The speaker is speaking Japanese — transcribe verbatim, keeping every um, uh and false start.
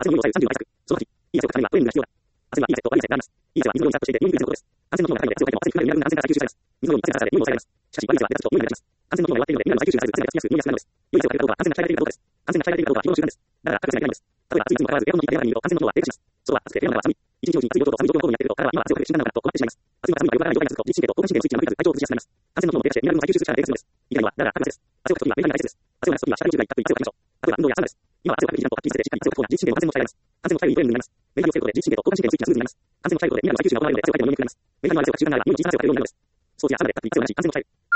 圧の量を左右さんじゅうの倍速。その時、いい圧力のためにはトレーニングが必要だ。圧力は いい Z と Y になります。いい圧は水の量にセットして入力することです。安全の機能が高いので、強いとも圧力がミラー分が安全から再吸収されます。水の量に圧力が下がって入力されます。しかし、Y 圧は出だしと入力がします。安全の機能が弱っているので、ミラーの再吸収がされず、圧力がつきやすく入力しやすくなるのです。良い圧力が出るかどうかは安全が鍛えられているかどうかです。安全が鍛えられているかどうかは日頃の習慣です。だから、各世界ないんです。例えば、暑い日にもかかわらず、エアコンの効いた部屋にいると安全の機能は低下します。外は暑くて部屋の中は寒い。一日のうちに暑い状況と寒い状況を交互にやっていると、体は今は強くて不審なのかと困ってしまいます。暑いのか寒いのかよくわからない状態が続くと、自律神経と交感神経のスイッチが振りず体調を崩しやすくなります。安全の機能も低下してミラー分の再吸収する力が低下するのです。以外には、だから、各です。汗をかくときはメリハリが大切です。汗を流すときは社会中が一角に強くかきましょう。例えば、運動やサウナです。今は汗をかく時間とはっきりしてしっかり汗をかく方が自律神経と安全の鍛えられます。安全の鍛えるいいトレーニングになります。メリハリをつけることで自律神経と交感神経のスイッチがスムーズになります。安全の鍛えることでミラーの再吸収が行われるので汗をかいても飲みにくくなります。メリハリのある汗をかく習慣があれば、毎日汗をかくようになるのです。スポーツやサウナでかくいつも同じ安全の鍛える。